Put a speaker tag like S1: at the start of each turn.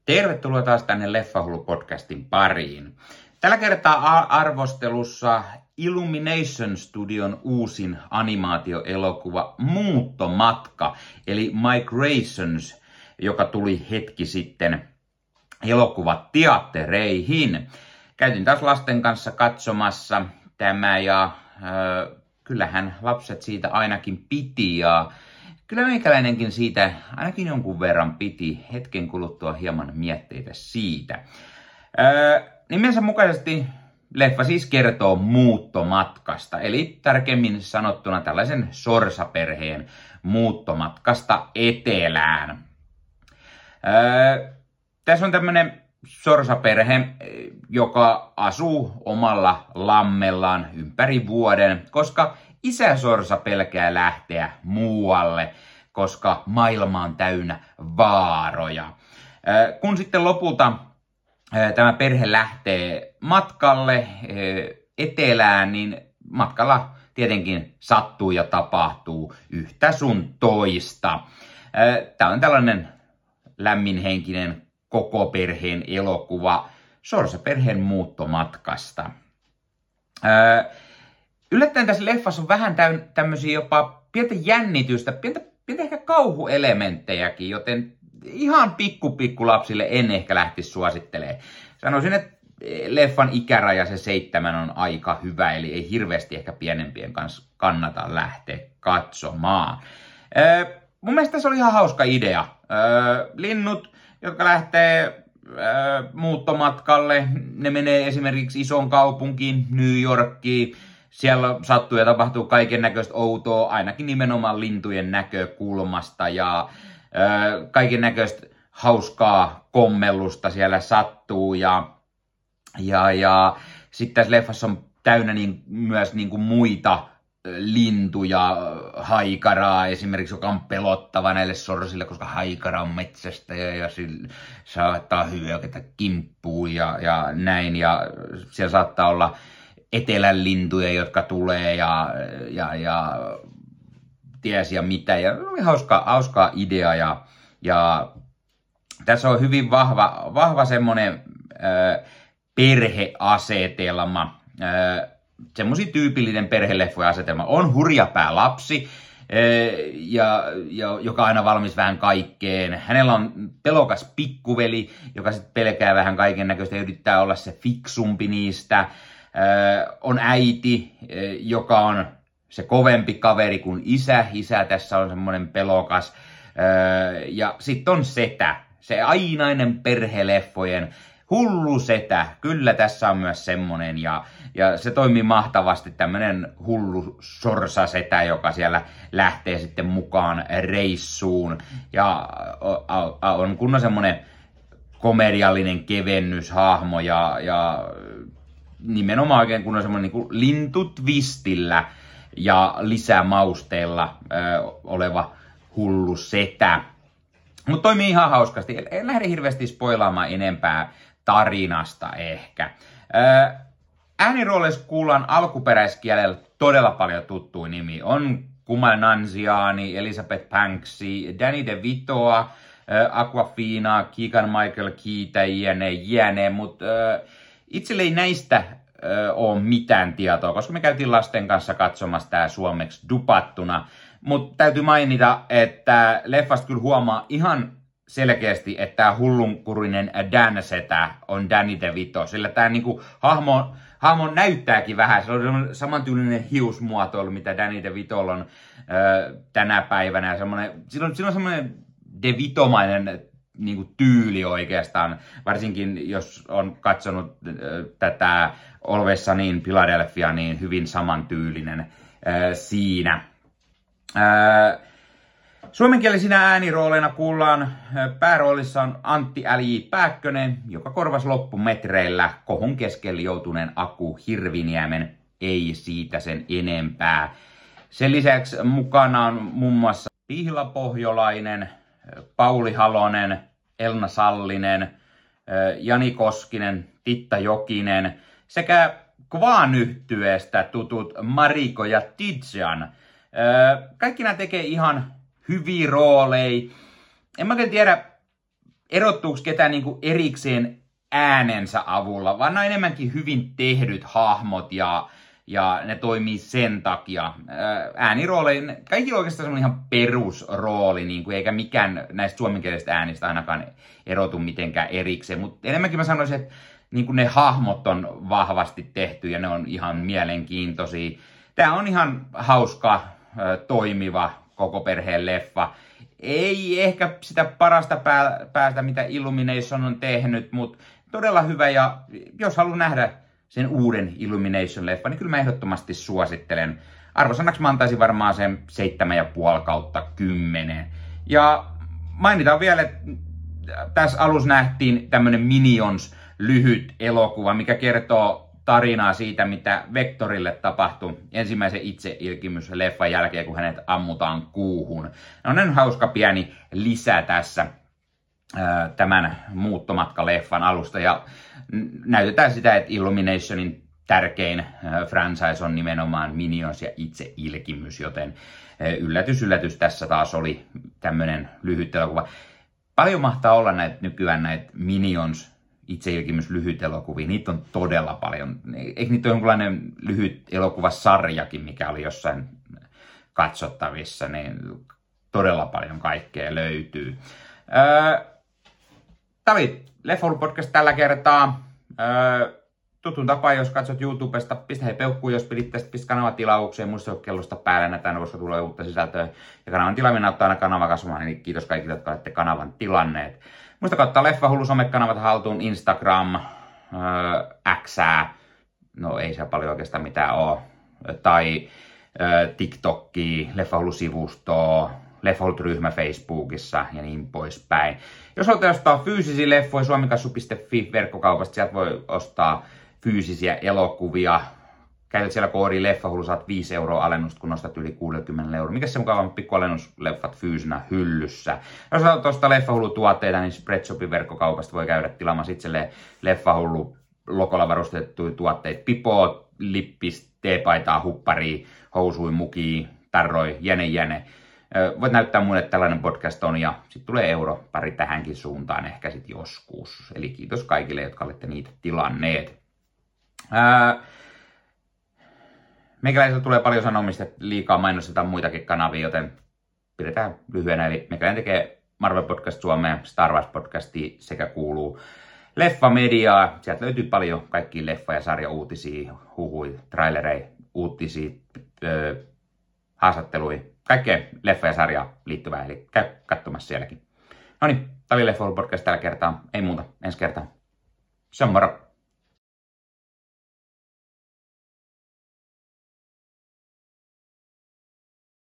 S1: Tervetuloa taas tänne Leffahullu-podcastin pariin. Tällä kertaa arvostelussa Illumination Studion uusin animaatioelokuva Muuttomatka, eli Migrations, joka tuli hetki sitten elokuvateattereihin. Käytin taas lasten kanssa katsomassa tämä ja kyllähän lapset siitä ainakin piti ja kyllä meikäläinenkin siitä ainakin jonkun verran piti, hetken kuluttua hieman mietteitä siitä. Nimensä mukaisesti leffa siis kertoo muuttomatkasta, eli tarkemmin sanottuna tällaisen sorsaperheen muuttomatkasta etelään. Tässä on tämmöinen sorsaperhe, joka asuu omalla lammellaan ympäri vuoden, koska isä sorsa pelkää lähteä muualle, koska maailma on täynnä vaaroja. Kun sitten lopulta tämä perhe lähtee matkalle etelään, niin matkalla tietenkin sattuu ja tapahtuu yhtä sun toista. Tämä on tällainen lämminhenkinen koko perheen elokuva sorsaperheen muuttomatkasta. Yllättäen tässä leffassa on vähän tämmöisiä jopa pientä jännitystä, pientä ehkä kauhuelementtejäkin, joten ihan pikku lapsille en ehkä lähtisi suosittelemaan. Sanoisin, että leffan ikäraja se 7 on aika hyvä, eli ei hirveästi ehkä pienempien kanssa kannata lähteä katsomaan. Mun mielestä tässä oli ihan hauska idea. Linnut, jotka lähtee muuttomatkalle, ne menee esimerkiksi isoon kaupunkiin, New Yorkiin. Siellä sattuu ja tapahtuu kaiken näköistä outoa, ainakin nimenomaan lintujen näkökulmasta ja kaiken näköistä hauskaa kommellusta siellä sattuu ja sitten tässä leffassa on täynnä myös muita lintuja, haikaraa esimerkiksi, joka on pelottava näille sorsille, koska haikara on metsästäjä ja sillä saattaa hyökätä kimppuun ja näin. Ja siellä saattaa olla etelän lintuja, jotka tulee ja ties ja mitä. Ja oli hauskaa idea ja tässä on hyvin vahva semmoinen perheasetelma. Semmoisia tyypillinen perheleffojen asetelma. On hurjapää lapsi, joka on aina valmis vähän kaikkeen. Hänellä on pelokas pikkuveli, joka sitten pelkää vähän kaiken näköistä ja yrittää olla se fiksumpi niistä. On äiti, joka on se kovempi kaveri kuin isä. Isä tässä on semmoinen pelokas. Ja sitten on setä, se ainainen perheleffojen hullu setä. Kyllä tässä on myös semmonen ja se toimii mahtavasti, tämmönen hullu sorsasetä, joka siellä lähtee sitten mukaan reissuun. Ja on kunnon semmonen komediallinen kevennyshahmo ja nimenomaan oikein kunnon semmonen niin lintutvistillä ja lisämausteella oleva hullu setä. Mutta toimii ihan hauskasti. En lähde hirveästi spoilaamaan enempää tarinasta ehkä. Äänirooleissa kuullaan alkuperäiskielellä todella paljon tuttuja nimiä. On Kumail Nanjiani, Elizabeth Banksi, Danny DeVitoa, Awkwafina, Keegan-Michael Key, jne. Mutta itselle ei näistä ole mitään tietoa, koska me käytiin lasten kanssa katsomassa tää suomeksi dupattuna. Mutta täytyy mainita, että leffasta kyllä huomaa ihan selkeästi, että tämä hullunkurinen Dan-setä on Danny DeVito. Sillä tämä niinku hahmo näyttääkin vähän. Se on samantyylinen hiusmuotoilu, mitä Danny DeVitolla on tänä päivänä. Siinä on semmoinen DeVitomainen niinku tyyli oikeastaan. Varsinkin jos on katsonut tätä Always Sunny in Philadelphia, niin hyvin samantyylinen siinä. Suomenkielisinä äänirooleina kuullaan pääroolissa on Antti L.J. Pääkkönen, joka korvasi loppumetreillä kohun keskelle joutuneen Aku Hirviniemen, ei siitä sen enempää. Sen lisäksi mukana on muun muassa Pihla Pohjolainen, Pauli Halonen, Elna Sallinen, Jani Koskinen, Titta Jokinen sekä Kvan-yhtyeestä tutut Mariko ja Tidjan. Kaikki nämä tekee ihan hyviä rooleja. En mä tiedä, erottuuko ketään niin kuin erikseen äänensä avulla, vaan ne on enemmänkin hyvin tehdyt hahmot ja ne toimii sen takia. Ääniroolein, kaikilla oikeastaan on ihan perusrooli, niin kuin, eikä mikään näistä suomenkielisistä äänistä ainakaan erotu mitenkään erikseen. Mutta enemmänkin mä sanoisin, että niin kuin ne hahmot on vahvasti tehty ja ne on ihan mielenkiintoisia. Tää on ihan hauska, toimiva koko perheen leffa. Ei ehkä sitä parasta päästä, mitä Illumination on tehnyt, mutta todella hyvä. Ja jos haluan nähdä sen uuden Illumination-leffa, niin kyllä mä ehdottomasti suosittelen. Arvosanaksi mä antaisin varmaan sen 7,5/10. Ja mainitaan vielä, että tässä alussa nähtiin tämmönen Minions-lyhyt elokuva, mikä kertoo tarinaa siitä, mitä Vektorille tapahtui ensimmäisen itseilkimysleffan jälkeen, kun hänet ammutaan kuuhun. On hauska pieni lisä tässä tämän muuttomatka-leffan alusta, ja näytetään sitä, että Illuminationin tärkein franchise on nimenomaan Minions ja itseilkimys, joten yllätys, tässä taas oli tämmönen lyhyt elokuva. Paljon mahtaa olla nykyään näitä Minions itseilkimys lyhyt elokuvia, niitä on todella paljon. Eikö niitä ole jonkinlainen lyhyt elokuvasarjakin, mikä oli jossain katsottavissa, niin todella paljon kaikkea löytyy. Tämä oli Leffoilu-podcast tällä kertaa. Tutun tapaan, jos katsot YouTubesta, pistä hei peukkuun, jos pidit tästä, pistä kanavan tilaukseen, muista kellosta päällä näitä, koska tulee uutta sisältöä. Ja kanavan tilaaminen auttaa aina kanava kasvamaan, niin kiitos kaikille, jotka olette kanavan tilanneet. Muistakaa ottaa Leffahullu somekanavat haltuun, Instagram, Xää, no ei se paljon oikeastaan mitään ole, tai TikTokki, Leffahullu-sivustoa, Leffahullut-ryhmä Facebookissa ja niin poispäin. Jos haluatte ostaa fyysisiä leffoja, suomikassu.fi verkkokaupasta, sieltä voi ostaa fyysisiä elokuvia. Käytät siellä koodi Leffahullu, saat 5 € alennusta, kun nostat yli 60 €. Mikä se mukava pikku alennusleffat fyysinä hyllyssä? Jos haluat ostaa Leffahullu-tuotteita, niin Spreadshopin verkkokaupasta voi käydä tilaamassa itselleen Leffahullu logolla varustettuja tuotteita. Pipoa, lippis, teepaitaa, hupparia, housui, mukia, tarroi, jäne. Voit näyttää mulle, että tällainen podcast on, ja sitten tulee euro pari tähänkin suuntaan ehkä sitten joskus. Eli kiitos kaikille, jotka olette niitä tilanneet. Meikäläisellä tulee paljon sanomista, että liikaa mainostetaan muitakin kanavia, joten pidetään lyhyenä. Eli meikäläinen tekee Marvel Podcast Suomea, Star Wars Podcastia sekä kuuluu Leffamediaa. Sieltä löytyy paljon kaikkia leffa- ja sarjauutisia, huhui, trailereja, uutisia, haastatteluja. Kaikkea leffa- ja sarjaa liittyvää, eli käy katsomassa sielläkin. No niin, tämä oli Leffoilu podcast tällä kertaa. Ei muuta, ensi kertaa. Se on moro!